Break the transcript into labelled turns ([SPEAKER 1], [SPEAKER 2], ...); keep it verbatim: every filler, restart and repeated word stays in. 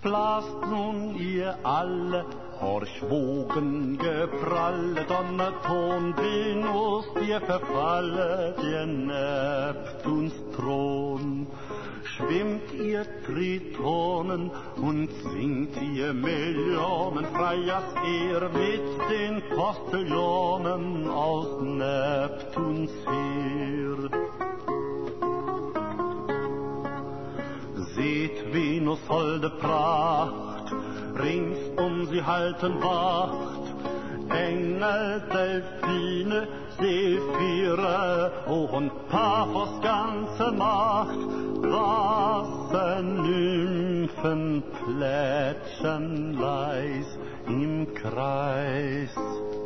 [SPEAKER 1] blast nun ihr alle, horch Wogen gepralle, Donnerton, Venus, dir verfalle, der Neptuns Thron. Schwimmt ihr Tritonen und singt ihr Millionen Freiers Ehr mit den Postillonen aus Neptuns Heer. Seht Venus holde Pracht, rings um sie halten Wacht, Engel, Delphine, Sephire, oh und Paphos ganze Macht, Wassernymphen plätschern leis im Kreis.